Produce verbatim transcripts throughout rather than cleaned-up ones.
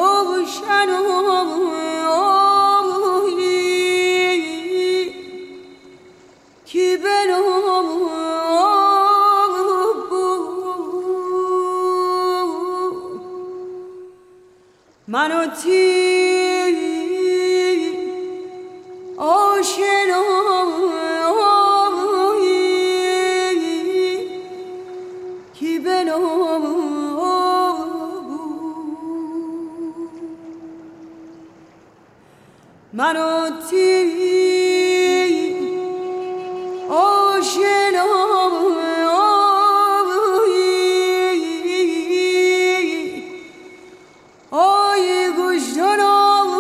روشن کی بنو منو تی آشنا کی بنو منو تی آشنا آی گشتنم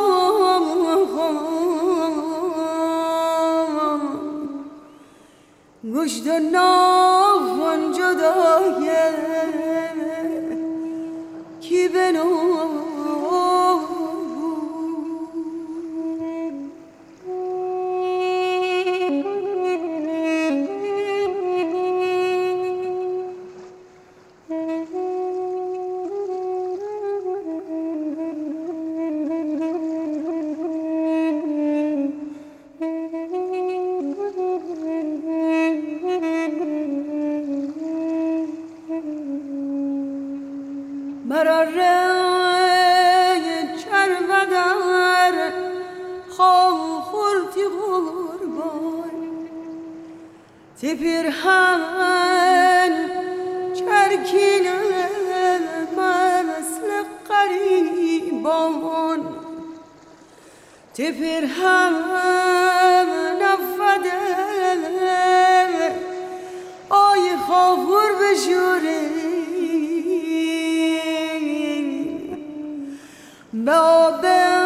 گشتنم جدایه کی بنو مراره چربدر خواه خورتی قربان تپیرهن چرکینه مثل قریبان تپیرهن نفده آی خواه بشوره به